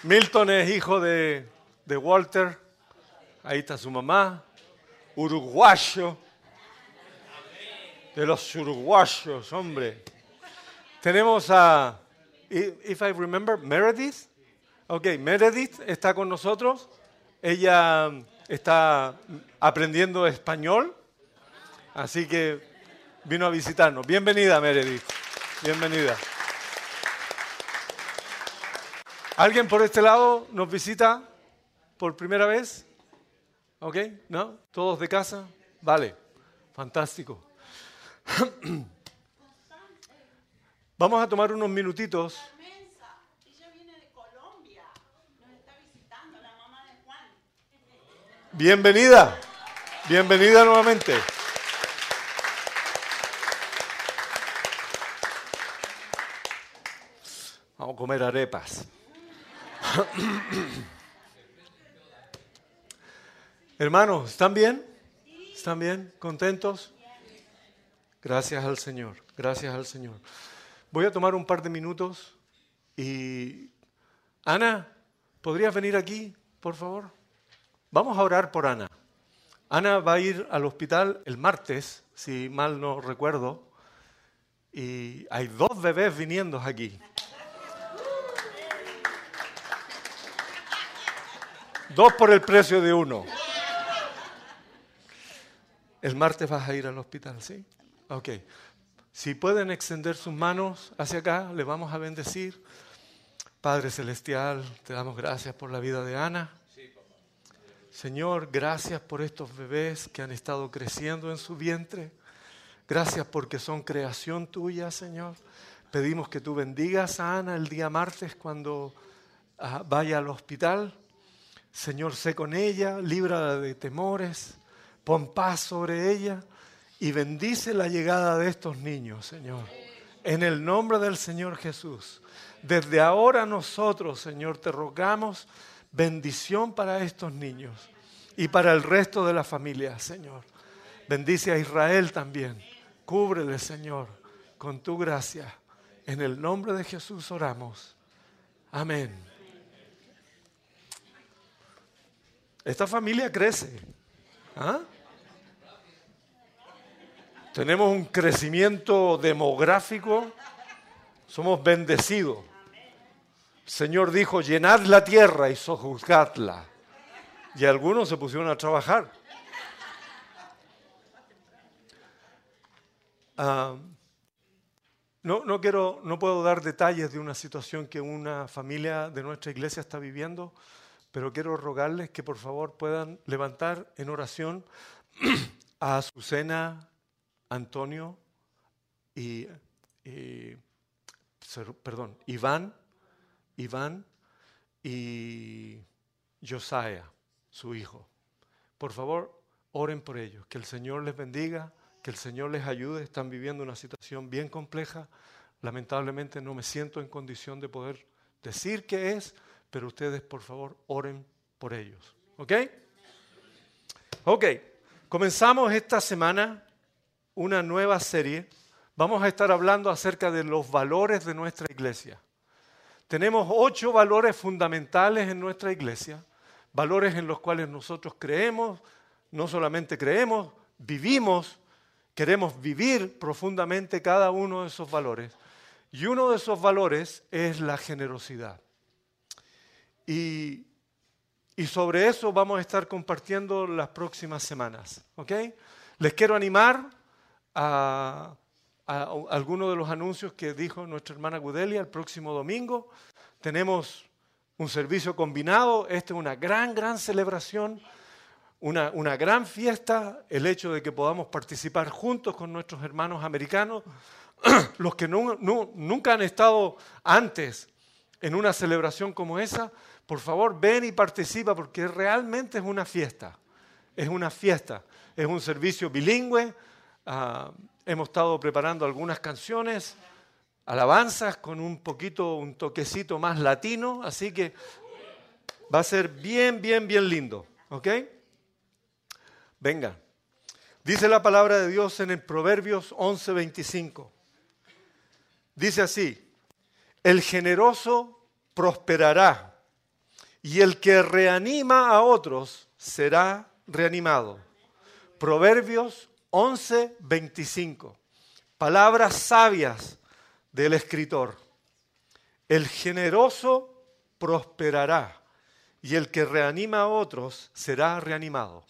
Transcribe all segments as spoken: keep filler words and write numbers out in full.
Milton es hijo de, de Walter. Ahí está su mamá. Uruguayo. De los uruguayos, hombre. Tenemos a, if I remember, Meredith. Ok, Meredith está con nosotros. Ella está aprendiendo español. Así que vino a visitarnos. Bienvenida, Meredith. Bienvenida. ¿Alguien por este lado nos visita por primera vez? ¿Ok? ¿No? ¿Todos de casa? Vale. Fantástico. Vamos a tomar unos minutitos. Ella viene de Colombia. Nos está visitando la mamá de Juan. Bienvenida. Bienvenida nuevamente. Vamos a comer arepas. Hermanos, ¿están bien? ¿Están bien? ¿Contentos? Gracias al Señor, gracias al Señor. Voy a tomar un par de minutos y... Ana, ¿podrías venir aquí, por favor? Vamos a orar por Ana. Ana va a ir al hospital el martes, si mal no recuerdo, y hay dos bebés viniendo aquí. Dos por el precio de uno. El martes vas a ir al hospital, ¿sí? Ok. Si pueden extender sus manos hacia acá, le vamos a bendecir. Padre Celestial, te damos gracias por la vida de Ana. Señor, gracias por estos bebés que han estado creciendo en su vientre. Gracias porque son creación tuya, Señor. Pedimos que tú bendigas a Ana el día martes cuando uh, vaya al hospital. Señor, sé con ella, líbrala de temores, pon paz sobre ella y bendice la llegada de estos niños, Señor. En el nombre del Señor Jesús. Desde ahora nosotros, Señor, te rogamos bendición para estos niños y para el resto de la familia, Señor. Bendice a Israel también. Cúbrele, Señor, con tu gracia. En el nombre de Jesús oramos. Amén. Esta familia crece. ¿Ah? Tenemos un crecimiento demográfico. Somos bendecidos. El Señor dijo, llenad la tierra y sojuzgadla. Y algunos se pusieron a trabajar. Uh, no, no quiero, no puedo dar detalles de una situación que una familia de nuestra iglesia está viviendo, pero quiero rogarles que por favor puedan levantar en oración a Azucena, Antonio y, y perdón, Iván, Iván y Josiah, su hijo. Por favor, oren por ellos, que el Señor les bendiga, que el Señor les ayude. Están viviendo una situación bien compleja. Lamentablemente no me siento en condición de poder decir qué es, pero ustedes, por favor, oren por ellos. ¿Ok? Ok. Comenzamos esta semana una nueva serie. Vamos a estar hablando acerca de los valores de nuestra iglesia. Tenemos ocho valores fundamentales en nuestra iglesia. Valores en los cuales nosotros creemos, no solamente creemos, vivimos, queremos vivir profundamente cada uno de esos valores. Y uno de esos valores es la generosidad. Y, y sobre eso vamos a estar compartiendo las próximas semanas. ¿Ok? Les quiero animar a, a, a algunos de los anuncios que dijo nuestra hermana Gudelia el próximo domingo. Tenemos un servicio combinado. Esta es una gran, gran celebración, una, una gran fiesta. El hecho de que podamos participar juntos con nuestros hermanos americanos, los que no, no, nunca han estado antes en una celebración como esa. Por favor, ven y participa porque realmente es una fiesta. Es una fiesta. Es un servicio bilingüe. Uh, hemos estado preparando algunas canciones, alabanzas con un poquito, un toquecito más latino. Así que va a ser bien, bien, bien lindo. ¿Ok? Venga. Dice la palabra de Dios en el Proverbios once veinticinco. Dice así: el generoso prosperará y el que reanima a otros será reanimado. Proverbios once, veinticinco. Palabras sabias del escritor. El generoso prosperará y el que reanima a otros será reanimado.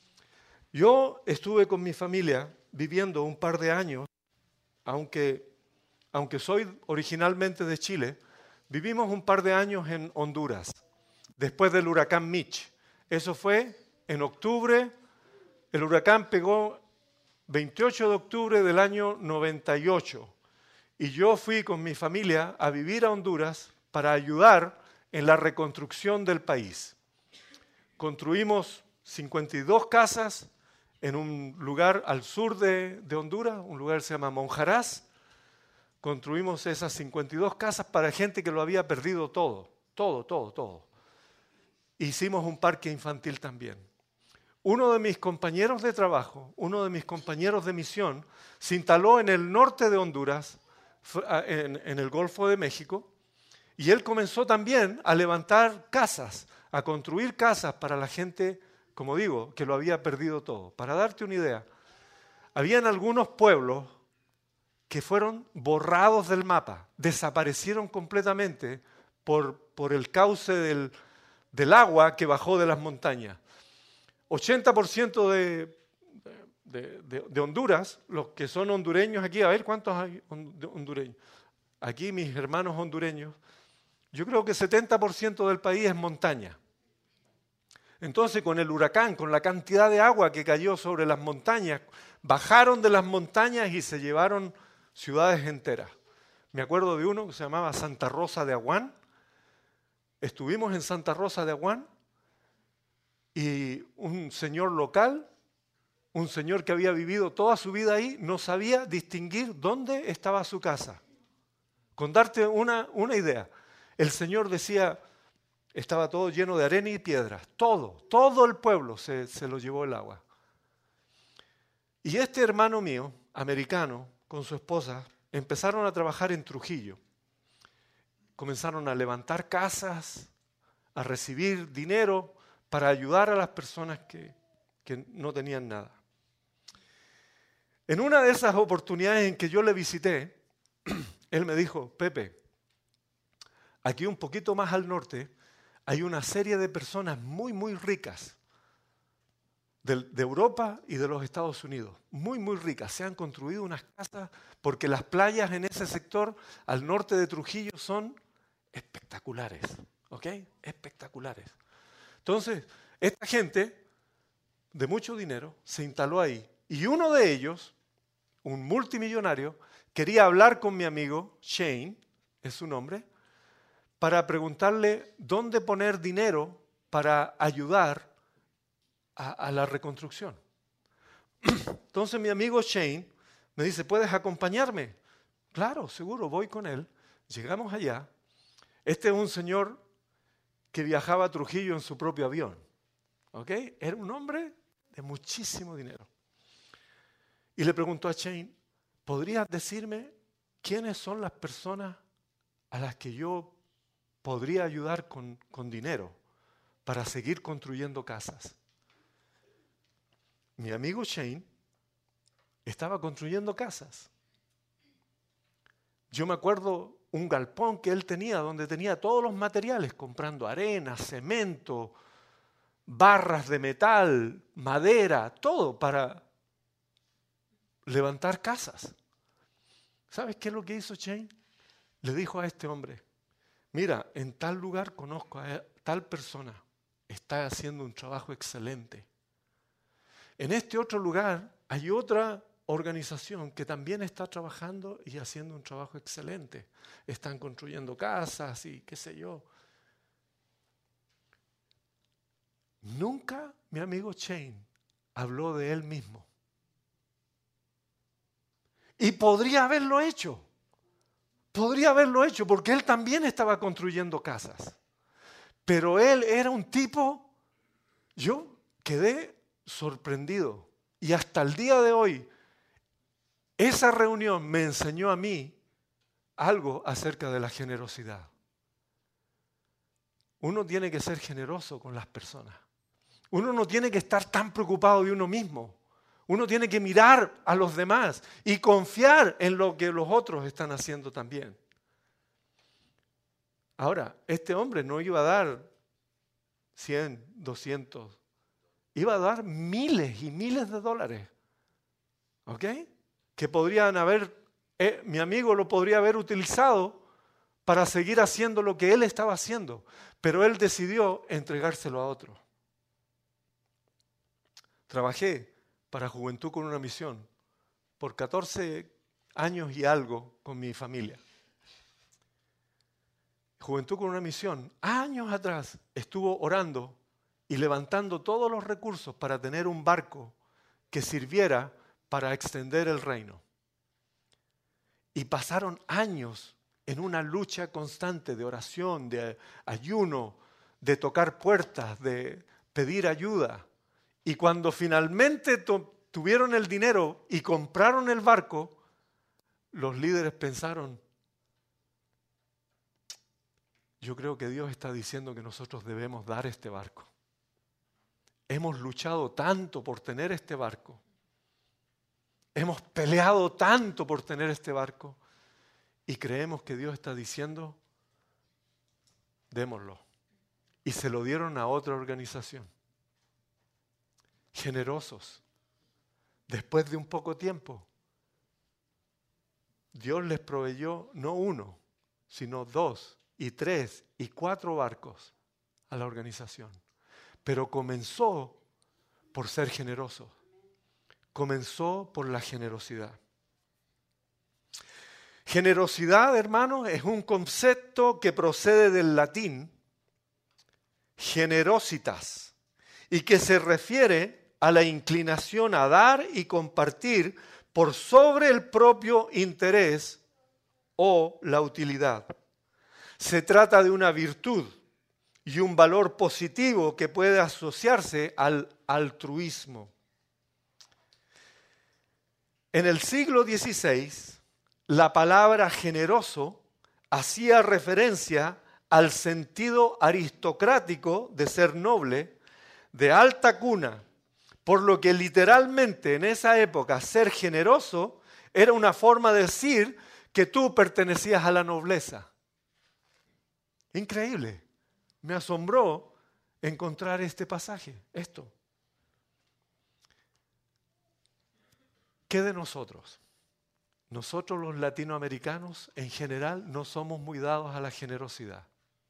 Yo estuve con mi familia viviendo un par de años, aunque, aunque soy originalmente de Chile, vivimos un par de años en Honduras, después del huracán Mitch. Eso fue en octubre, el huracán pegó veintiocho de octubre del año noventa y ocho. Y yo fui con mi familia a vivir a Honduras para ayudar en la reconstrucción del país. Construimos cincuenta y dos casas en un lugar al sur de, de Honduras, un lugar que se llama Monjarás. Construimos esas cincuenta y dos casas para gente que lo había perdido todo, todo, todo, todo. Hicimos un parque infantil también. Uno de mis compañeros de trabajo, uno de mis compañeros de misión, se instaló en el norte de Honduras, en, en el Golfo de México, y él comenzó también a levantar casas, a construir casas para la gente, como digo, que lo había perdido todo. Para darte una idea, habían algunos pueblos que fueron borrados del mapa, desaparecieron completamente por, por el cauce del, del agua que bajó de las montañas. ochenta por ciento de, de, de, de Honduras, los que son hondureños aquí, a ver cuántos hay hondureños. Aquí mis hermanos hondureños, yo creo que setenta por ciento del país es montaña. Entonces con el huracán, con la cantidad de agua que cayó sobre las montañas, bajaron de las montañas y se llevaron ciudades enteras. Me acuerdo de uno que se llamaba Santa Rosa de Aguán. Estuvimos en Santa Rosa de Aguán y un señor local, un señor que había vivido toda su vida ahí, no sabía distinguir dónde estaba su casa. Con darte una, una idea, el señor decía, estaba todo lleno de arena y piedras, todo, todo el pueblo se, se lo llevó el agua. Y este hermano mío, americano, con su esposa, empezaron a trabajar en Trujillo. Comenzaron a levantar casas, a recibir dinero para ayudar a las personas que, que no tenían nada. En una de esas oportunidades en que yo le visité, él me dijo, Pepe, aquí un poquito más al norte hay una serie de personas muy, muy ricas de, de Europa y de los Estados Unidos, muy, muy ricas. Se han construido unas casas porque las playas en ese sector al norte de Trujillo son espectaculares, ¿ok? Espectaculares. Entonces, esta gente de mucho dinero se instaló ahí y uno de ellos, un multimillonario, quería hablar con mi amigo Shane, es su nombre, para preguntarle dónde poner dinero para ayudar a, a la reconstrucción. Entonces mi amigo Shane me dice, ¿puedes acompañarme? Claro, seguro, voy con él. Llegamos allá. Este es un señor que viajaba a Trujillo en su propio avión. ¿Ok? Era un hombre de muchísimo dinero. Y le preguntó a Shane, ¿podrías decirme quiénes son las personas a las que yo podría ayudar con, con dinero para seguir construyendo casas? Mi amigo Shane estaba construyendo casas. Yo me acuerdo un galpón que él tenía donde tenía todos los materiales, comprando arena, cemento, barras de metal, madera, todo para levantar casas. ¿Sabes qué es lo que hizo Shane? Le dijo a este hombre, mira, en tal lugar conozco a tal persona, está haciendo un trabajo excelente. En este otro lugar hay otra organización que también está trabajando y haciendo un trabajo excelente. Están construyendo casas y qué sé yo. Nunca mi amigo Shane habló de él mismo. Y podría haberlo hecho. Podría haberlo hecho porque él también estaba construyendo casas. Pero él era un tipo, yo quedé sorprendido. Y hasta el día de hoy, esa reunión me enseñó a mí algo acerca de la generosidad. uno tiene que ser generoso con las personas. Uno no tiene que estar tan preocupado de uno mismo. Uno tiene que mirar a los demás y confiar en lo que los otros están haciendo también. Ahora, este hombre no iba a dar cien, doscientos, iba a dar miles y miles de dólares. ¿Ok? Que podrían haber, eh, mi amigo lo podría haber utilizado para seguir haciendo lo que él estaba haciendo, pero él decidió entregárselo a otro. Trabajé para Juventud con una Misión por catorce años y algo con mi familia. Juventud con una Misión, años atrás, estuvo orando y levantando todos los recursos para tener un barco que sirviera para extender el reino. Y pasaron años en una lucha constante de oración, de ayuno, de tocar puertas, de pedir ayuda. Y cuando finalmente to- tuvieron el dinero y compraron el barco, los líderes pensaron, yo creo que Dios está diciendo que nosotros debemos dar este barco. Hemos luchado tanto por tener este barco. Hemos peleado tanto por tener este barco. Y creemos que Dios está diciendo, démoslo. Y se lo dieron a otra organización. Generosos. Después de un poco tiempo, Dios les proveyó no uno, sino dos y tres y cuatro barcos a la organización. Pero comenzó por ser generoso. Comenzó por la generosidad. Generosidad, hermanos, es un concepto que procede del latín generositas y que se refiere a la inclinación a dar y compartir por sobre el propio interés o la utilidad. Se trata de una virtud y un valor positivo que puede asociarse al altruismo. En el siglo dieciséis, la palabra generoso hacía referencia al sentido aristocrático de ser noble, de alta cuna, por lo que literalmente en esa época ser generoso era una forma de decir que tú pertenecías a la nobleza. Increíble. Me asombró encontrar este pasaje, esto. ¿Qué de nosotros? Nosotros los latinoamericanos en general no somos muy dados a la generosidad.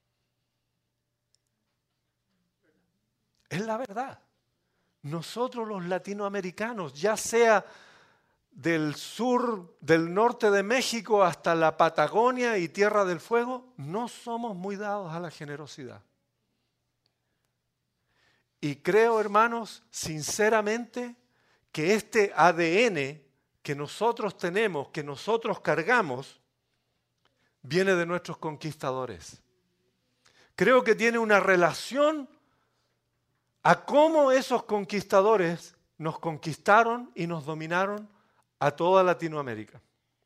Es la verdad. Nosotros los latinoamericanos, ya sea del sur, del norte de México hasta la Patagonia y Tierra del Fuego, no somos muy dados a la generosidad. Y creo, hermanos, sinceramente, que este A D N que nosotros tenemos, que nosotros cargamos, viene de nuestros conquistadores. Creo que tiene una relación a cómo esos conquistadores nos conquistaron y nos dominaron a toda Latinoamérica.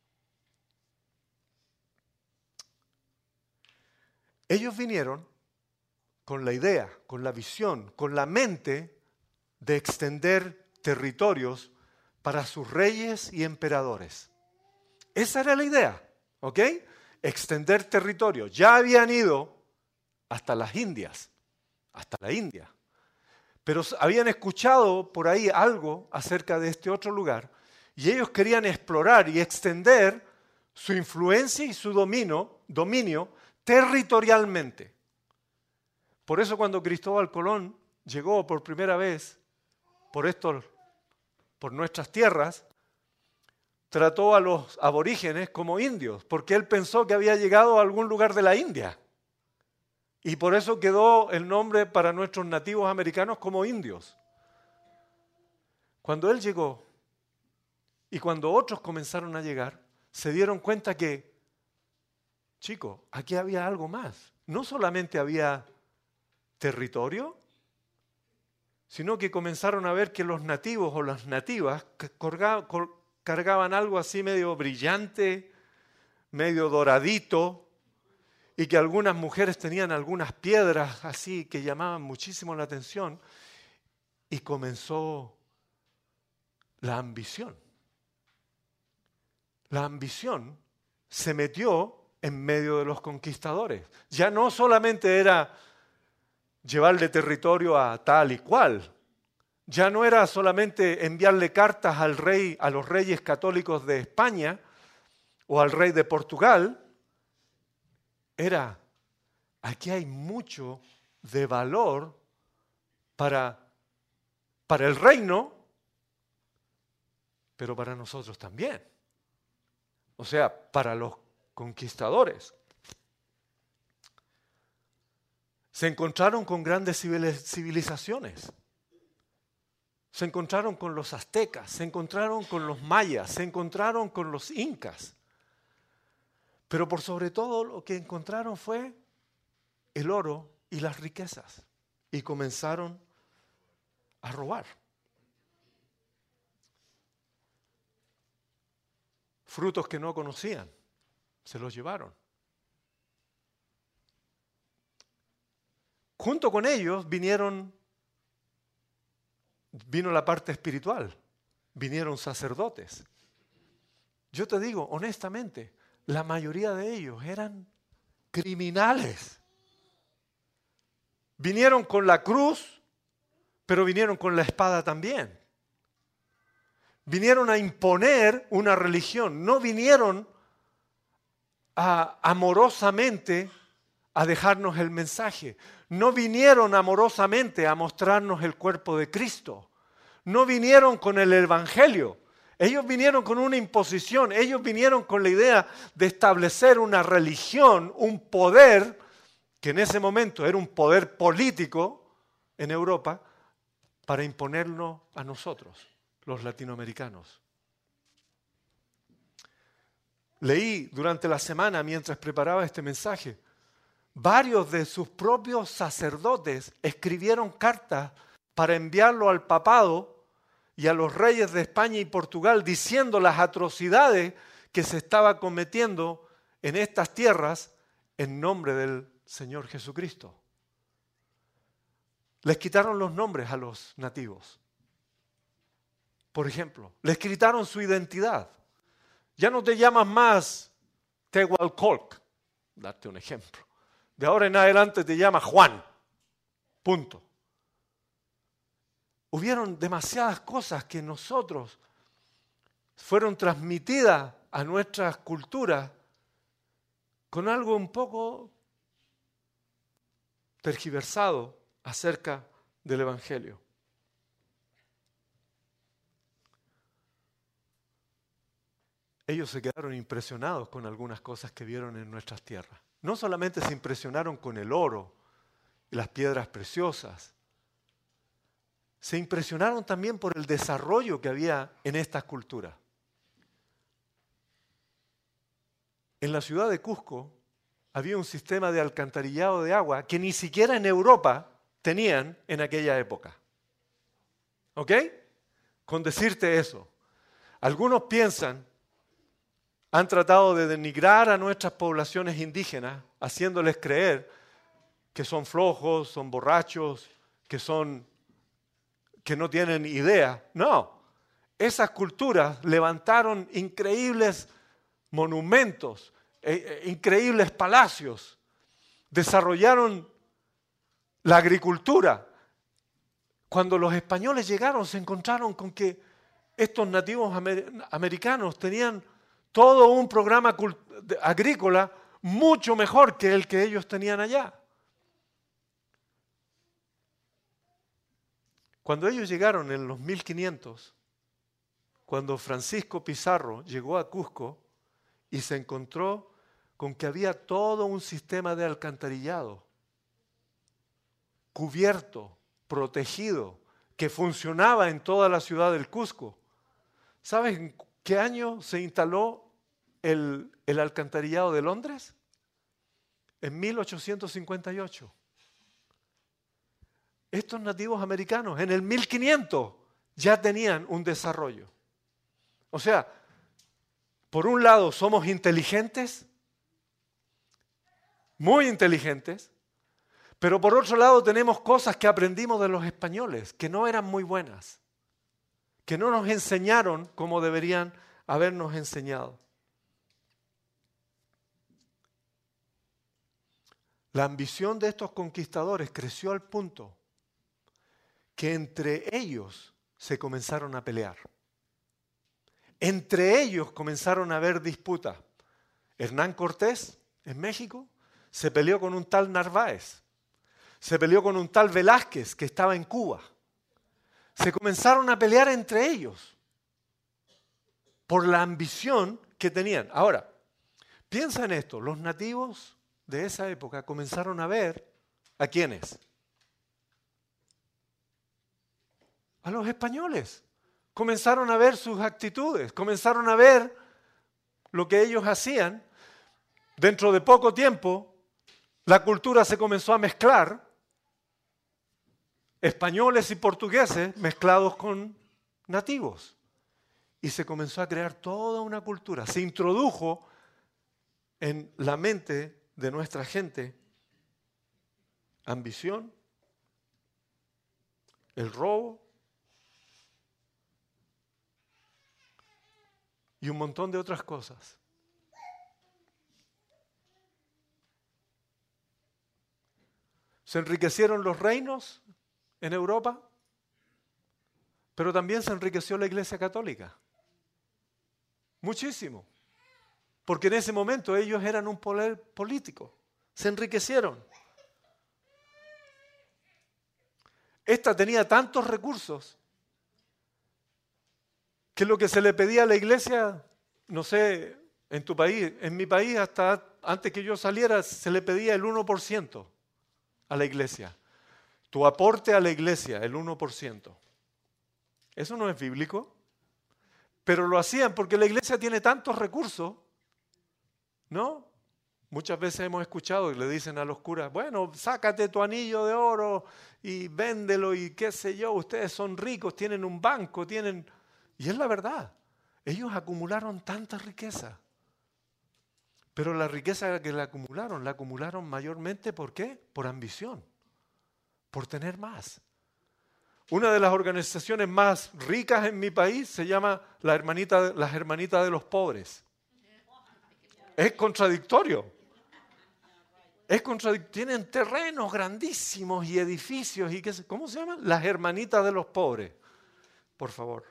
Ellos vinieron con la idea, con la visión, con la mente de extender territorios para sus reyes y emperadores. Esa era la idea, ¿ok? Extender territorios. Ya habían ido hasta las Indias, hasta la India. Pero habían escuchado por ahí algo acerca de este otro lugar y ellos querían explorar y extender su influencia y su dominio, dominio territorialmente. Por eso cuando Cristóbal Colón llegó por primera vez por estos, por nuestras tierras, trató a los aborígenes como indios, porque él pensó que había llegado a algún lugar de la India. Y por eso quedó el nombre para nuestros nativos americanos como indios. Cuando él llegó y cuando otros comenzaron a llegar, se dieron cuenta que, chicos, aquí había algo más. No solamente había territorio, sino que comenzaron a ver que los nativos o las nativas cargaban algo así medio brillante, medio doradito, y que algunas mujeres tenían algunas piedras así que llamaban muchísimo la atención, y comenzó la ambición. La ambición se metió en medio de los conquistadores. Ya no solamente era llevarle territorio a tal y cual, ya no era solamente enviarle cartas al rey, a los reyes católicos de España o al rey de Portugal, era, aquí hay mucho de valor para, para el reino, pero para nosotros también. O sea, para los conquistadores. Se encontraron con grandes civilizaciones. Se encontraron con los aztecas, se encontraron con los mayas, se encontraron con los incas. Pero por sobre todo lo que encontraron fue el oro y las riquezas. Y comenzaron a robar. Frutos que no conocían, se los llevaron. Junto con ellos vinieron, vino la parte espiritual, vinieron sacerdotes. Yo te digo, honestamente, la mayoría de ellos eran criminales. Vinieron con la cruz, pero vinieron con la espada también. Vinieron a imponer una religión, no vinieron a, amorosamente a dejarnos el mensaje, no vinieron amorosamente a mostrarnos el cuerpo de Cristo, no vinieron con el evangelio, ellos vinieron con una imposición, ellos vinieron con la idea de establecer una religión, un poder, que en ese momento era un poder político en Europa, para imponerlo a nosotros, los latinoamericanos. Leí durante la semana, mientras preparaba este mensaje, varios de sus propios sacerdotes escribieron cartas para enviarlo al papado y a los reyes de España y Portugal, diciendo las atrocidades que se estaba cometiendo en estas tierras en nombre del Señor Jesucristo. Les quitaron los nombres a los nativos. Por ejemplo, les quitaron su identidad. Ya no te llamas más Tehualcoc, darte un ejemplo. De ahora en adelante te llamas Juan. Punto. Hubieron demasiadas cosas que nosotros fueron transmitidas a nuestras culturas con algo un poco tergiversado acerca del Evangelio. Ellos se quedaron impresionados con algunas cosas que vieron en nuestras tierras. No solamente se impresionaron con el oro y las piedras preciosas, se impresionaron también por el desarrollo que había en estas culturas. En la ciudad de Cusco había un sistema de alcantarillado de agua que ni siquiera en Europa tenían en aquella época. ¿Ok? Con decirte eso. Algunos piensan, han tratado de denigrar a nuestras poblaciones indígenas, haciéndoles creer que son flojos, son borrachos, que son, que no tienen idea. No, esas culturas levantaron increíbles monumentos, eh, eh, increíbles palacios, desarrollaron la agricultura. Cuando los españoles llegaron, se encontraron con que estos nativos amer- americanos tenían todo un programa agrícola mucho mejor que el que ellos tenían allá. Cuando ellos llegaron en los mil quinientos, cuando Francisco Pizarro llegó a Cusco y se encontró con que había todo un sistema de alcantarillado, cubierto, protegido, que funcionaba en toda la ciudad del Cusco. ¿Sabes en qué año se instaló el, el alcantarillado de Londres? En mil ochocientos cincuenta y ocho. Estos nativos americanos en el mil quinientos ya tenían un desarrollo. O sea, por un lado somos inteligentes, muy inteligentes, pero por otro lado tenemos cosas que aprendimos de los españoles, que no eran muy buenas, que no nos enseñaron como deberían habernos enseñado. La ambición de estos conquistadores creció al punto que entre ellos se comenzaron a pelear. Entre ellos comenzaron a haber disputas. Hernán Cortés, en México, se peleó con un tal Narváez. Se peleó con un tal Velázquez, que estaba en Cuba. Se comenzaron a pelear entre ellos por la ambición que tenían. Ahora, piensa en esto. Los nativos de esa época comenzaron a ver ¿a quiénes? A los españoles. Comenzaron a ver sus actitudes, comenzaron a ver lo que ellos hacían. Dentro de poco tiempo, la cultura se comenzó a mezclar. Españoles y portugueses mezclados con nativos. Y se comenzó a crear toda una cultura. Se introdujo en la mente de nuestra gente ambición, el robo y un montón de otras cosas. Se enriquecieron los reinos en Europa, pero también se enriqueció la Iglesia Católica. Muchísimo. Porque en ese momento ellos eran un poder político. Se enriquecieron. Esta tenía tantos recursos que lo que se le pedía a la iglesia, no sé, en tu país, en mi país, hasta antes que yo saliera, se le pedía el uno por ciento a la iglesia. Tu aporte a la iglesia, el uno por ciento. Eso no es bíblico, pero lo hacían porque la iglesia tiene tantos recursos, ¿no? Muchas veces hemos escuchado que le dicen a los curas, bueno, sácate tu anillo de oro y véndelo y qué sé yo, ustedes son ricos, tienen un banco, tienen... Y es la verdad, ellos acumularon tanta riqueza. Pero la riqueza que la acumularon, la acumularon mayormente, ¿por qué? Por ambición, por tener más. Una de las organizaciones más ricas en mi país se llama la hermanita, las Hermanitas de los Pobres. Es contradictorio. Es contradictorio. Tienen terrenos grandísimos y edificios. Y qué sé, ¿cómo se llaman? Las Hermanitas de los Pobres. Por favor.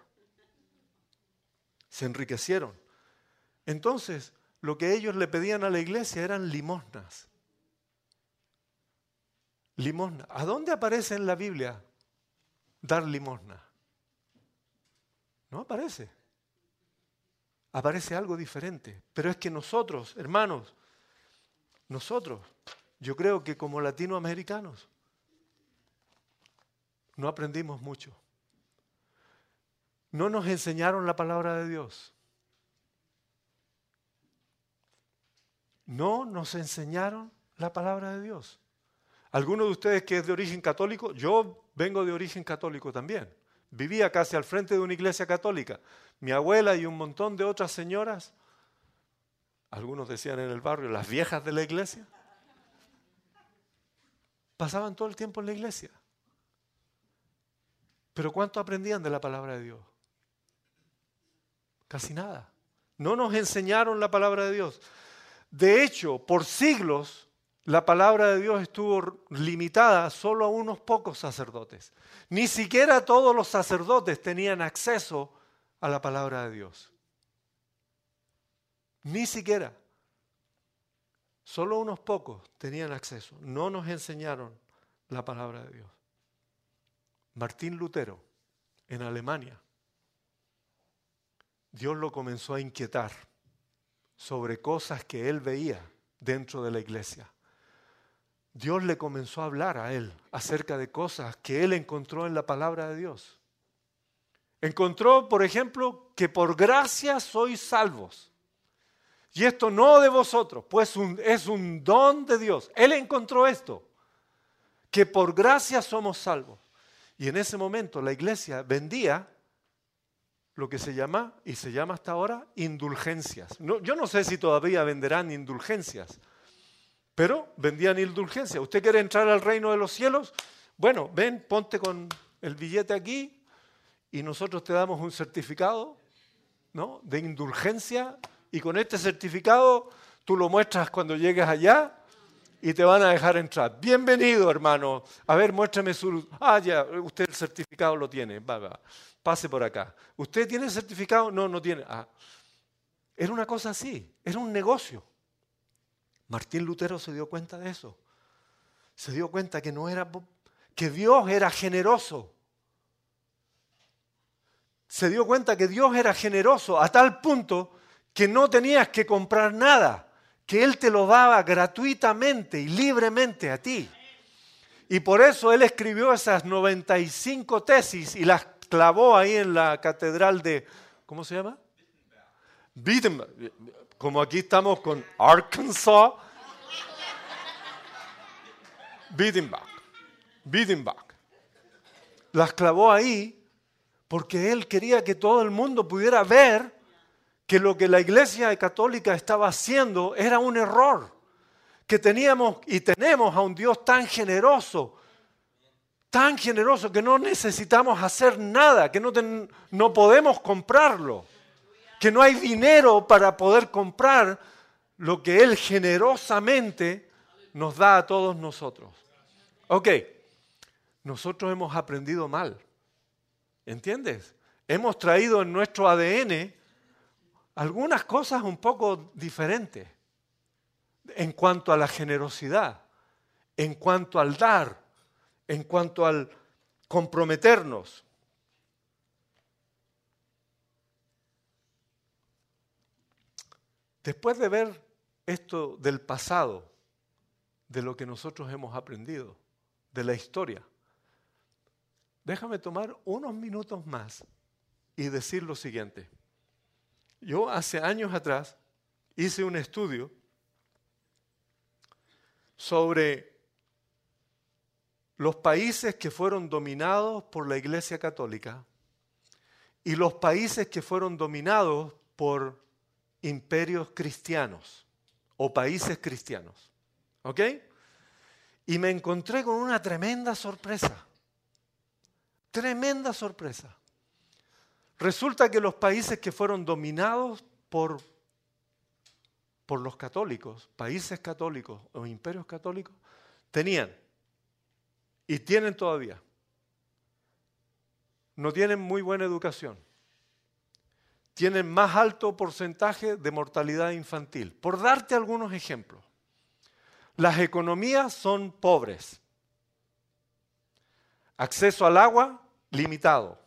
Se enriquecieron. Entonces, lo que ellos le pedían a la iglesia eran limosnas. Limosna. ¿A dónde aparece en la Biblia dar limosna? No aparece. Aparece algo diferente. Pero es que nosotros, hermanos, nosotros, yo creo que como latinoamericanos, no aprendimos mucho. No nos enseñaron la palabra de Dios. No nos enseñaron la palabra de Dios. Algunos de ustedes que es de origen católico, yo vengo de origen católico también. Vivía casi al frente de una iglesia católica. Mi abuela y un montón de otras señoras, algunos decían en el barrio, las viejas de la iglesia, pasaban todo el tiempo en la iglesia. Pero ¿cuánto aprendían de la palabra de Dios? Casi nada. No nos enseñaron la palabra de Dios. De hecho, por siglos, la palabra de Dios estuvo limitada solo a unos pocos sacerdotes. Ni siquiera todos los sacerdotes tenían acceso a la palabra de Dios. Ni siquiera. Solo unos pocos tenían acceso. No nos enseñaron la palabra de Dios. Martín Lutero, en Alemania, Dios lo comenzó a inquietar sobre cosas que él veía dentro de la iglesia. Dios le comenzó a hablar a él acerca de cosas que él encontró en la palabra de Dios. Encontró, por ejemplo, que por gracia sois salvos. Y esto no de vosotros, pues un, es un don de Dios. Él encontró esto, que por gracia somos salvos. Y en ese momento la iglesia vendía lo que se llama, y se llama hasta ahora, indulgencias. No, yo no sé si todavía venderán indulgencias, pero vendían indulgencia. ¿Usted quiere entrar al reino de los cielos? Bueno, ven, ponte con el billete aquí y nosotros te damos un certificado, ¿no?, de indulgencia, y con este certificado tú lo muestras cuando llegues allá y te van a dejar entrar. Bienvenido, hermano. A ver, muéstrame su... Ah, ya, usted el certificado lo tiene. Va, va, pase por acá. ¿Usted tiene el certificado? No, no tiene. Ah. Era una cosa así, era un negocio. Martín Lutero se dio cuenta de eso. Se dio cuenta que no era, que Dios era generoso. Se dio cuenta que Dios era generoso a tal punto que no tenías que comprar nada, que Él te lo daba gratuitamente y libremente a ti. Y por eso Él escribió esas noventa y cinco tesis y las clavó ahí en la catedral de, ¿cómo se llama? Wittenberg. Como aquí estamos con Arkansas. Wittenberg. Wittenberg. Las clavó ahí porque Él quería que todo el mundo pudiera ver que lo que la Iglesia Católica estaba haciendo era un error, que teníamos y tenemos a un Dios tan generoso, tan generoso que no necesitamos hacer nada, que no, ten, no podemos comprarlo, que no hay dinero para poder comprar lo que Él generosamente nos da a todos nosotros. Ok, nosotros hemos aprendido mal, ¿entiendes? Hemos traído en nuestro A D N algunas cosas un poco diferentes en cuanto a la generosidad, en cuanto al dar, en cuanto al comprometernos. Después de ver esto del pasado, de lo que nosotros hemos aprendido, de la historia, déjame tomar unos minutos más y decir lo siguiente. Yo hace años atrás hice un estudio sobre los países que fueron dominados por la Iglesia Católica y los países que fueron dominados por imperios cristianos o países cristianos. ¿Ok? Y me encontré con una tremenda sorpresa. Tremenda sorpresa. Resulta que los países que fueron dominados por, por los católicos, países católicos o imperios católicos, tenían y tienen todavía, no tienen muy buena educación, tienen más alto porcentaje de mortalidad infantil. Por darte algunos ejemplos, las economías son pobres, acceso al agua limitado,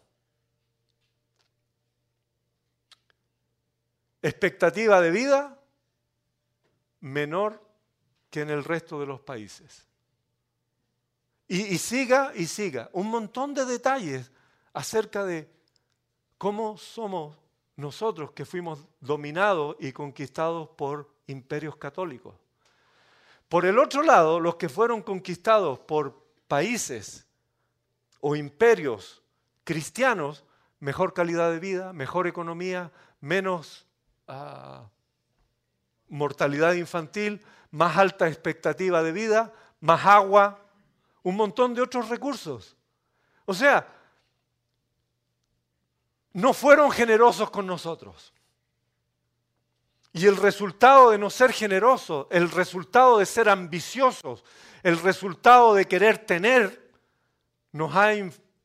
expectativa de vida menor que en el resto de los países. Y, y siga y siga. Un montón de detalles acerca de cómo somos nosotros que fuimos dominados y conquistados por imperios católicos. Por el otro lado, los que fueron conquistados por países o imperios cristianos, mejor calidad de vida, mejor economía, menos Uh, mortalidad infantil, más alta expectativa de vida, más agua, un montón de otros recursos. O sea, no fueron generosos con nosotros. Y el resultado de no ser generosos, el resultado de ser ambiciosos, el resultado de querer tener, nos ha,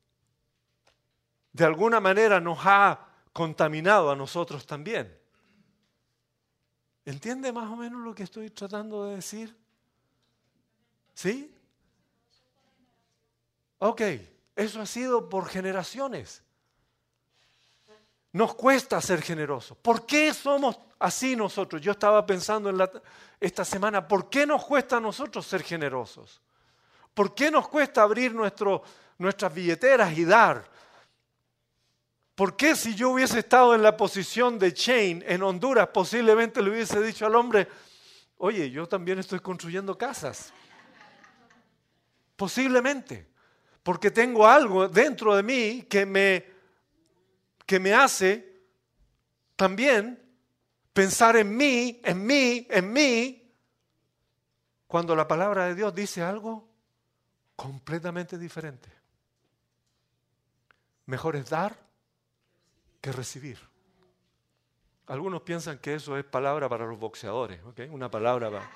de alguna manera, nos ha contaminado a nosotros también. ¿Entiende más o menos lo que estoy tratando de decir? ¿Sí? Ok, eso ha sido por generaciones. Nos cuesta ser generosos. ¿Por qué somos así nosotros? Yo estaba pensando en la, esta semana, ¿por qué nos cuesta a nosotros ser generosos? ¿Por qué nos cuesta abrir nuestro, nuestras billeteras y dar? ¿Por qué si yo hubiese estado en la posición de Shane en Honduras, posiblemente le hubiese dicho al hombre, oye, yo también estoy construyendo casas? Posiblemente, porque tengo algo dentro de mí que me, que me hace también pensar en mí, en mí, en mí, cuando la palabra de Dios dice algo completamente diferente. Mejor es dar que recibir. Algunos piensan que eso es palabra para los boxeadores, ¿ok? Una palabra para...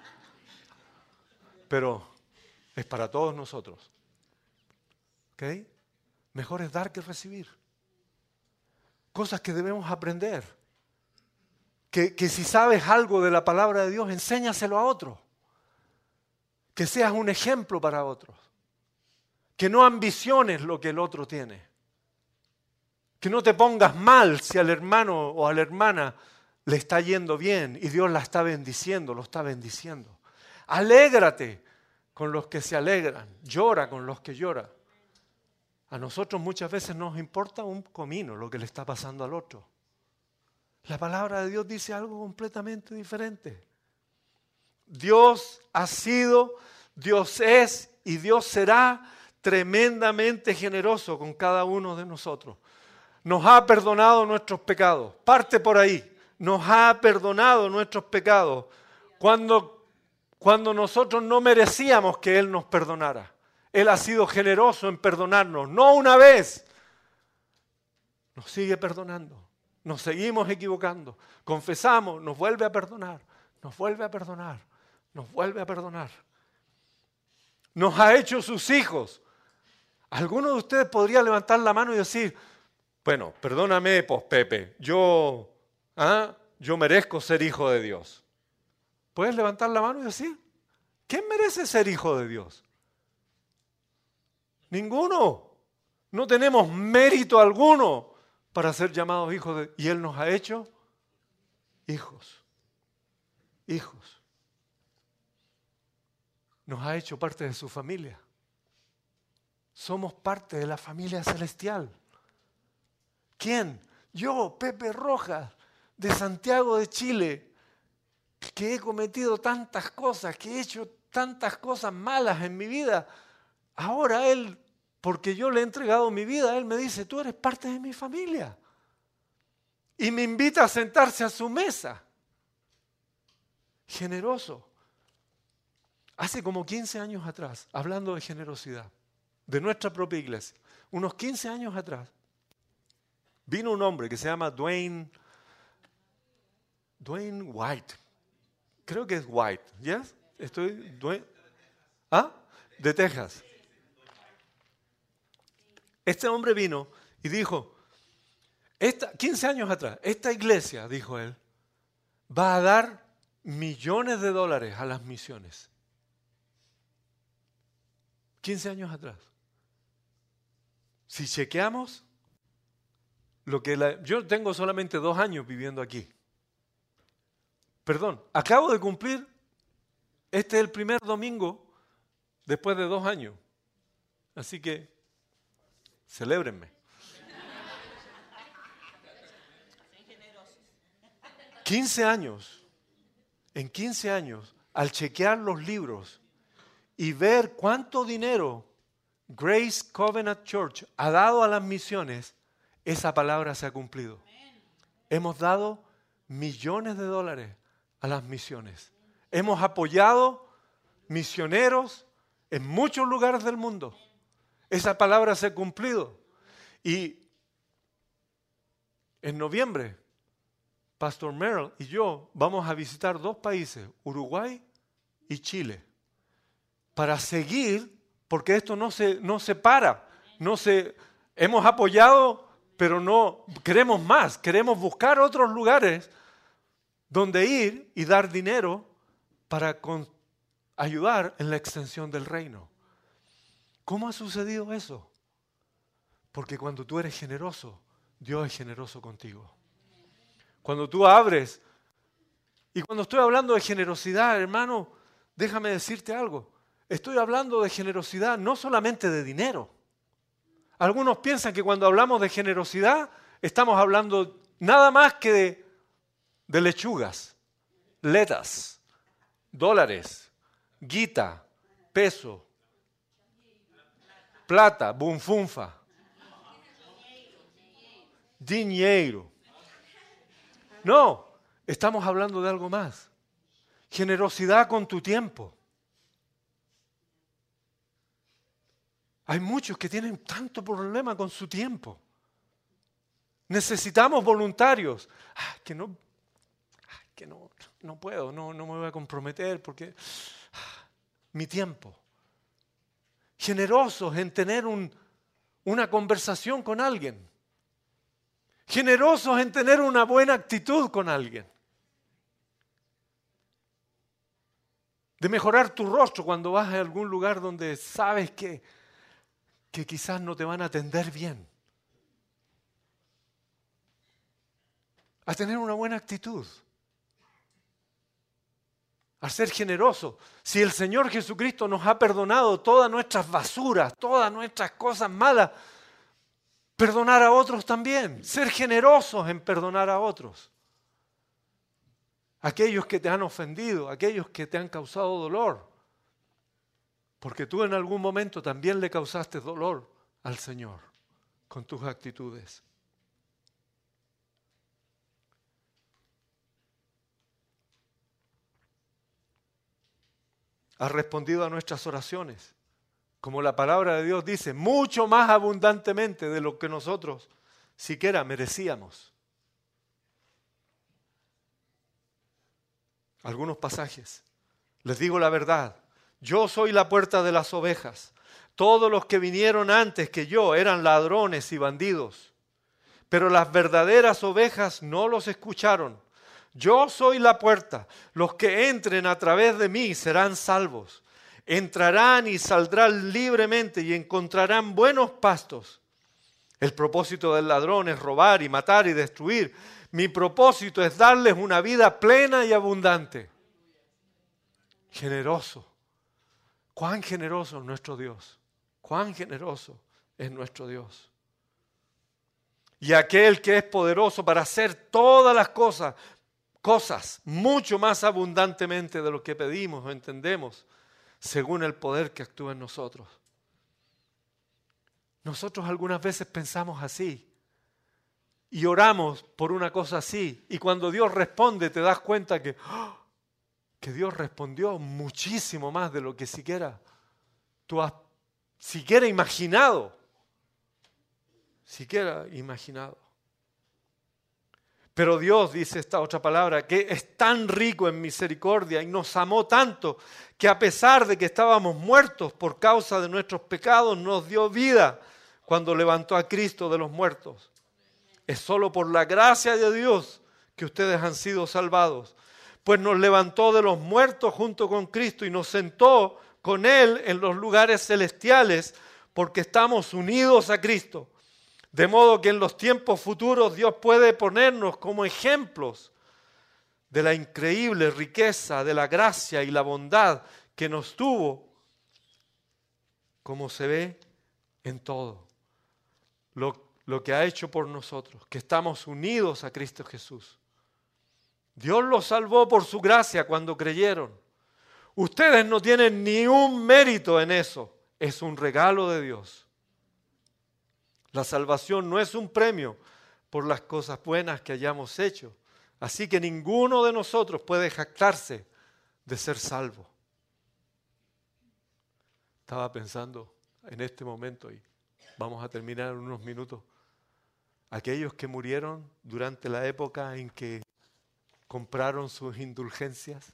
Pero es para todos nosotros, ¿ok? Mejor es dar que recibir. Cosas que debemos aprender. Que, que si sabes algo de la palabra de Dios, enséñaselo a otros. Que seas un ejemplo para otros. Que no ambiciones lo que el otro tiene. Que no te pongas mal si al hermano o a la hermana le está yendo bien y Dios la está bendiciendo, lo está bendiciendo. Alégrate con los que se alegran, llora con los que lloran. A nosotros muchas veces nos importa un comino lo que le está pasando al otro. La palabra de Dios dice algo completamente diferente. Dios ha sido, Dios es y Dios será tremendamente generoso con cada uno de nosotros. Nos ha perdonado nuestros pecados. Parte por ahí. Nos ha perdonado nuestros pecados cuando, cuando nosotros no merecíamos que Él nos perdonara. Él ha sido generoso en perdonarnos. No una vez. Nos sigue perdonando. Nos seguimos equivocando. Confesamos, nos vuelve a perdonar. Nos vuelve a perdonar. Nos vuelve a perdonar. Nos ha hecho sus hijos. Alguno de ustedes podría levantar la mano y decir, bueno, perdóname, pues Pepe, yo, ¿ah? yo merezco ser hijo de Dios. ¿Puedes levantar la mano y decir? ¿Quién merece ser hijo de Dios? Ninguno. No tenemos mérito alguno para ser llamados hijos de Dios. Y Él nos ha hecho hijos. Hijos. Nos ha hecho parte de su familia. Somos parte de la familia celestial. ¿Quién? Yo, Pepe Rojas, de Santiago de Chile, que he cometido tantas cosas, que he hecho tantas cosas malas en mi vida. Ahora Él, porque yo le he entregado mi vida, Él me dice, tú eres parte de mi familia. Y me invita a sentarse a su mesa. Generoso. Hace como quince años atrás, hablando de generosidad, de nuestra propia iglesia, unos quince años atrás, vino un hombre que se llama Dwayne, Dwayne White. Creo que es White. ¿Yes? Estoy, Dwayne, ¿ah? De Texas. Este hombre vino y dijo, esta, quince años atrás, esta iglesia, dijo él, va a dar millones de dólares a las misiones. quince años atrás. Si chequeamos, lo que la, yo tengo solamente dos años viviendo aquí. Perdón, acabo de cumplir, este es el primer domingo después de dos años. Así que, celébrenme. quince años, en quince años, al chequear los libros y ver cuánto dinero Grace Covenant Church ha dado a las misiones, esa palabra se ha cumplido. Hemos dado millones de dólares a las misiones. Hemos apoyado misioneros en muchos lugares del mundo. Esa palabra se ha cumplido. Y en noviembre, Pastor Merrill y yo vamos a visitar dos países, Uruguay y Chile, para seguir, porque esto no se, no se para. No se, hemos apoyado, pero no queremos más. Queremos buscar otros lugares donde ir y dar dinero para con, ayudar en la extensión del reino. ¿Cómo ha sucedido eso? Porque cuando tú eres generoso, Dios es generoso contigo. Cuando tú abres, y cuando estoy hablando de generosidad, hermano, déjame decirte algo. Estoy hablando de generosidad no solamente de dinero. Algunos piensan que cuando hablamos de generosidad, estamos hablando nada más que de, de lechugas, letas, dólares, guita, peso, plata, bunfunfa, dinheiro. No, estamos hablando de algo más. Generosidad con tu tiempo. Hay muchos que tienen tanto problema con su tiempo. Necesitamos voluntarios. Ah, que no, ah, que no, no puedo, no, no me voy a comprometer porque ah, mi tiempo. Generosos en tener un, una conversación con alguien. Generosos en tener una buena actitud con alguien. De mejorar tu rostro cuando vas a algún lugar donde sabes que, que quizás no te van a atender bien. A tener una buena actitud. A ser generoso. Si el Señor Jesucristo nos ha perdonado todas nuestras basuras, todas nuestras cosas malas, perdonar a otros también. Ser generosos en perdonar a otros. Aquellos que te han ofendido, aquellos que te han causado dolor. Porque tú en algún momento también le causaste dolor al Señor con tus actitudes. Has respondido a nuestras oraciones, como la palabra de Dios dice, mucho más abundantemente de lo que nosotros siquiera merecíamos. Algunos pasajes. Les digo la verdad, yo soy la puerta de las ovejas. Todos los que vinieron antes que yo eran ladrones y bandidos, pero las verdaderas ovejas no los escucharon. Yo soy la puerta. Los que entren a través de mí serán salvos. Entrarán y saldrán libremente y encontrarán buenos pastos. El propósito del ladrón es robar y matar y destruir. Mi propósito es darles una vida plena y abundante. Generoso. Cuán generoso es nuestro Dios. Cuán generoso es nuestro Dios. Y aquel que es poderoso para hacer todas las cosas, cosas mucho más abundantemente de lo que pedimos o entendemos, según el poder que actúa en nosotros. Nosotros algunas veces pensamos así y oramos por una cosa así, y cuando Dios responde te das cuenta que, ¡oh!, que Dios respondió muchísimo más de lo que siquiera tú has siquiera imaginado. Siquiera imaginado. Pero Dios, dice esta otra palabra, que es tan rico en misericordia y nos amó tanto que a pesar de que estábamos muertos por causa de nuestros pecados, nos dio vida cuando levantó a Cristo de los muertos. Es solo por la gracia de Dios que ustedes han sido salvados, pues nos levantó de los muertos junto con Cristo y nos sentó con Él en los lugares celestiales porque estamos unidos a Cristo. De modo que en los tiempos futuros Dios puede ponernos como ejemplos de la increíble riqueza, de la gracia y la bondad que nos tuvo, como se ve en todo. Lo, lo que ha hecho por nosotros, que estamos unidos a Cristo Jesús. Dios los salvó por su gracia cuando creyeron. Ustedes no tienen ni un mérito en eso, es un regalo de Dios. La salvación no es un premio por las cosas buenas que hayamos hecho. Así que ninguno de nosotros puede jactarse de ser salvo. Estaba pensando en este momento y vamos a terminar en unos minutos. Aquellos que murieron durante la época en que compraron sus indulgencias.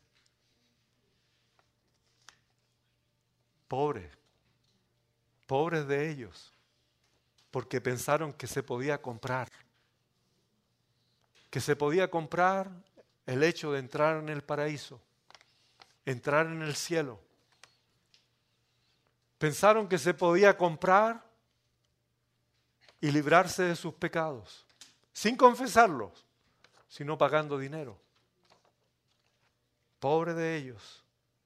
Pobres, pobres de ellos. Porque pensaron que se podía comprar, que se podía comprar el hecho de entrar en el paraíso, entrar en el cielo. Pensaron que se podía comprar y librarse de sus pecados, sin confesarlos, sino pagando dinero. Pobre de ellos.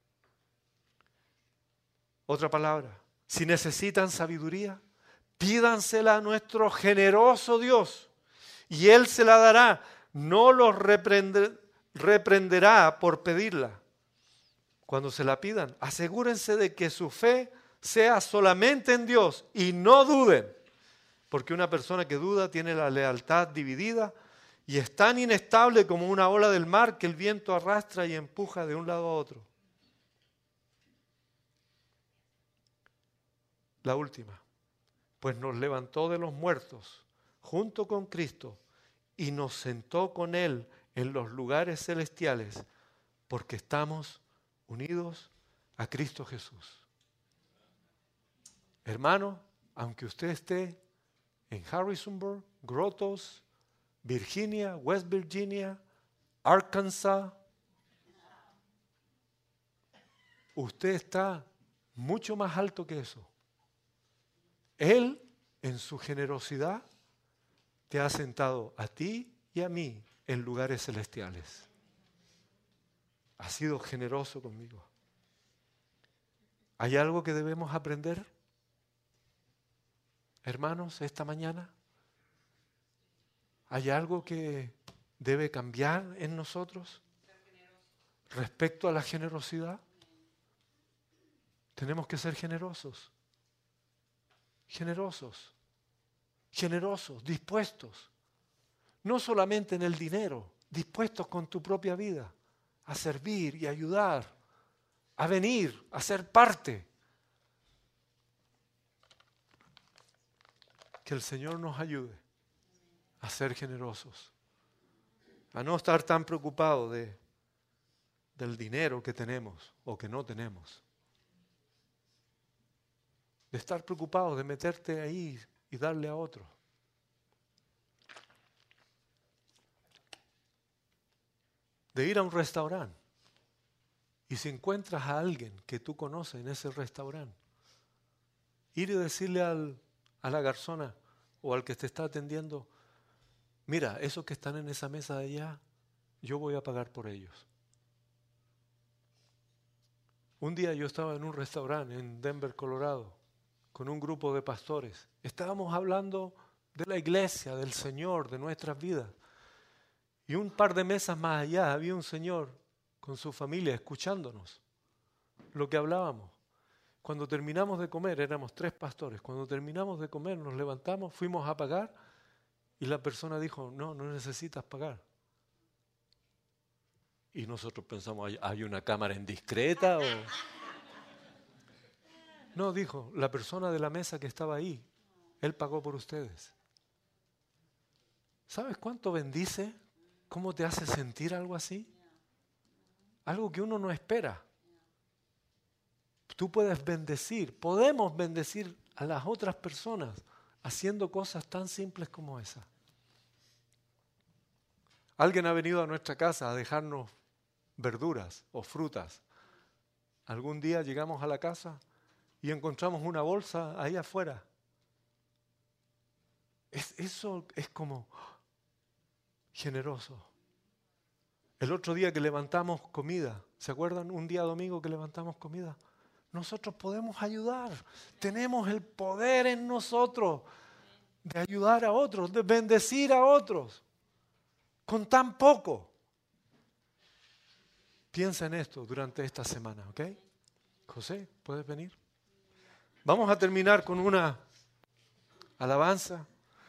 Otra palabra, si necesitan sabiduría, pídansela a nuestro generoso Dios y Él se la dará. No los reprender, reprenderá por pedirla. Cuando se la pidan, asegúrense de que su fe sea solamente en Dios y no duden, porque una persona que duda tiene la lealtad dividida y es tan inestable como una ola del mar que el viento arrastra y empuja de un lado a otro. la última. Pues nos levantó de los muertos junto con Cristo y nos sentó con Él en los lugares celestiales, porque estamos unidos a Cristo Jesús. Hermano, aunque usted esté en Harrisonburg, Grottos, Virginia, West Virginia, Arkansas, usted está mucho más alto que eso. Él, en su generosidad, te ha sentado a ti y a mí en lugares celestiales. Ha sido generoso conmigo. ¿Hay algo que debemos aprender, hermanos, esta mañana? ¿Hay algo que debe cambiar en nosotros respecto a la generosidad? Tenemos que ser generosos. Generosos. Generosos, dispuestos. No solamente en el dinero, dispuestos con tu propia vida a servir y ayudar, a venir, a ser parte. Que el Señor nos ayude a ser generosos, a no estar tan preocupados de, del dinero que tenemos o que no tenemos, de estar preocupados de meterte ahí y darle a otro. De ir a un restaurante y si encuentras a alguien que tú conoces en ese restaurante, ir y decirle al, a la garzona o al que te está atendiendo: mira, esos que están en esa mesa de allá, yo voy a pagar por ellos. Un día yo estaba en un restaurante en Denver, Colorado, con un grupo de pastores. Estábamos hablando de la iglesia, del Señor, de nuestras vidas. Y un par de mesas más allá había un señor con su familia escuchándonos lo que hablábamos. Cuando terminamos de comer, éramos tres pastores, cuando terminamos de comer nos levantamos, fuimos a pagar y la persona dijo: no, no necesitas pagar. Y nosotros pensamos: ¿hay, hay una cámara indiscreta? O... No, dijo, la persona de la mesa que estaba ahí, él pagó por ustedes. ¿Sabes cuánto bendice? ¿Cómo te hace sentir algo así? Algo que uno no espera. Tú puedes bendecir, podemos bendecir a las otras personas haciendo cosas tan simples como esa. Alguien ha venido a nuestra casa a dejarnos verduras o frutas. Algún día llegamos a la casa y encontramos una bolsa ahí afuera. Es, eso es como generoso. El otro día que levantamos comida, ¿se acuerdan? Un día domingo que levantamos comida. Nosotros podemos ayudar. Tenemos el poder en nosotros de ayudar a otros, de bendecir a otros, con tan poco. Piensa en esto durante esta semana, ¿ok? José, ¿puedes venir? Vamos a terminar con una alabanza.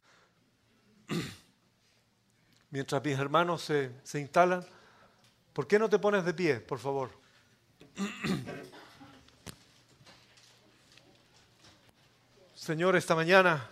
Mientras mis hermanos se, se instalan, ¿por qué no te pones de pie, por favor? Señor, esta mañana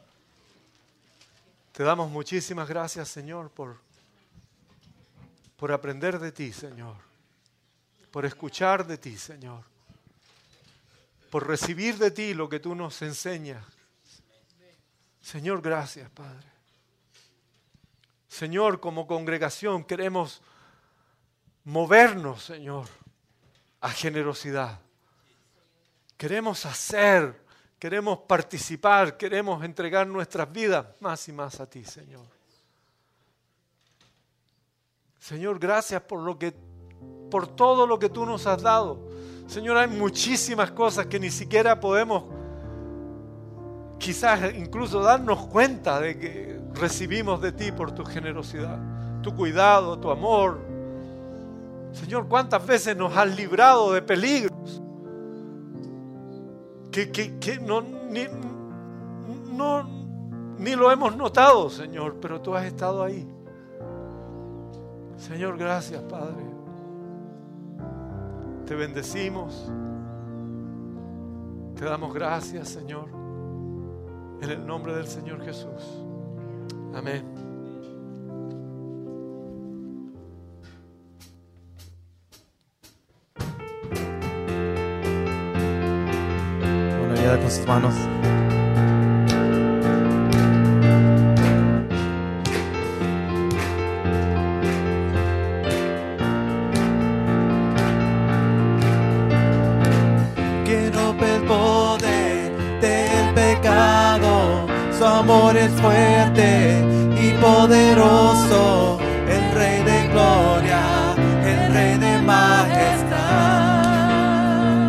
te damos muchísimas gracias, Señor, por, por aprender de ti, Señor, por escuchar de ti, Señor, por recibir de ti lo que tú nos enseñas. Señor, gracias, Padre. Señor, como congregación queremos movernos, Señor, a generosidad. Queremos hacer, queremos participar, queremos entregar nuestras vidas más y más a ti, Señor. Señor, gracias por lo que, por todo lo que tú nos has dado. Señor, hay muchísimas cosas que ni siquiera podemos, quizás incluso darnos cuenta de que recibimos de ti por tu generosidad, tu cuidado, tu amor. Señor, ¿cuántas veces nos has librado de peligros que, que, que no, ni, no, ni lo hemos notado, Señor, pero tú has estado ahí? Señor, gracias, Padre. Te bendecimos, te Te damos gracias, Señor, en el nombre del Señor Jesús. Amén. Bueno, ya con sus manos. Que rompe el poder del pecado, su amor es fuerte y poderoso, el Rey de gloria, el Rey de majestad.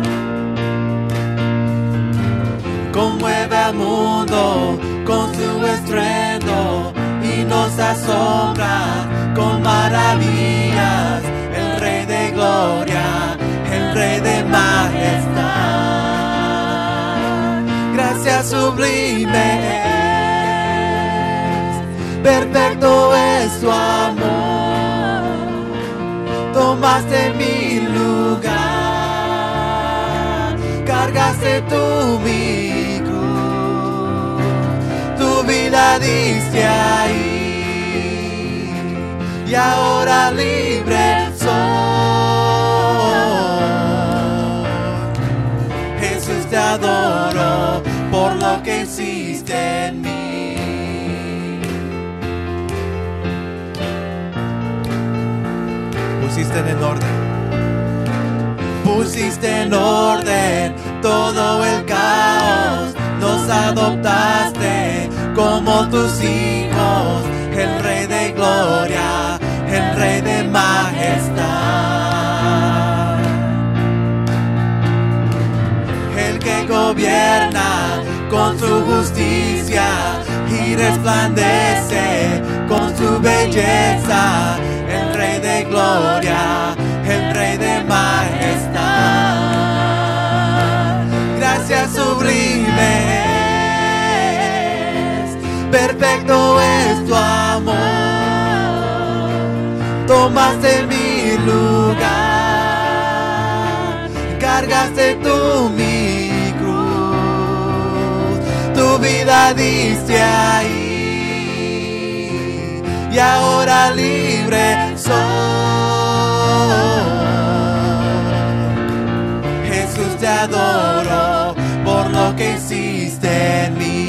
Conmueve al mundo con su estruendo y nos asombra con maravillas, el Rey de gloria, el Rey de majestad. Gracias sublimes, perfecto es tu amor. Tomaste mi lugar, cargaste tú mi cruz, tu vida diste ahí, y ahora libre soy. Jesús, te adoro por lo que hiciste en mí. Pusiste en orden, pusiste en orden todo el caos, nos adoptaste como tus hijos, el Rey de gloria, el Rey de majestad, el que gobierna con su justicia y resplandece con su belleza, el Rey de gloria, el Rey de majestad. Gracias sublimes, perfecto es tu amor. Tomaste mi lugar, cargaste tú mi cruz, tu vida diste ahí, y ahora libre soy. Jesús, te adoro por lo que hiciste en mí.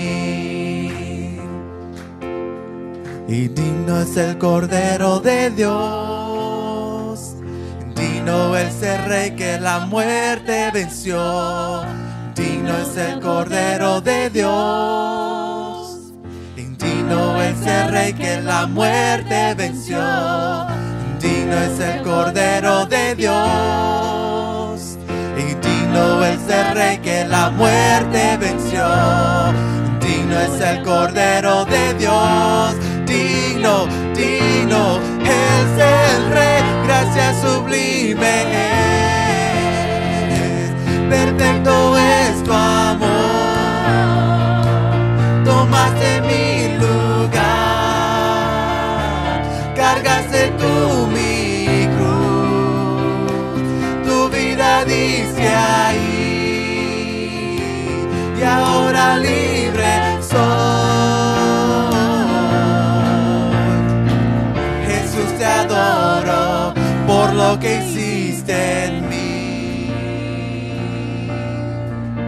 Y digno es el Cordero de Dios, digno es el Rey que la muerte venció. Digno es el Cordero de Dios, digno es el Rey que la muerte venció. Digno es el Cordero de Dios, y digno es el Rey que la muerte venció. Digno es el Cordero de Dios, digno, digno es el Rey. Gracias sublime, perfecto es tu amor. Tomaste mi lugar, cargaste tú mi cruz, tu vida diste ahí, y ahora libre soy. Jesús, te adoro por lo que hiciste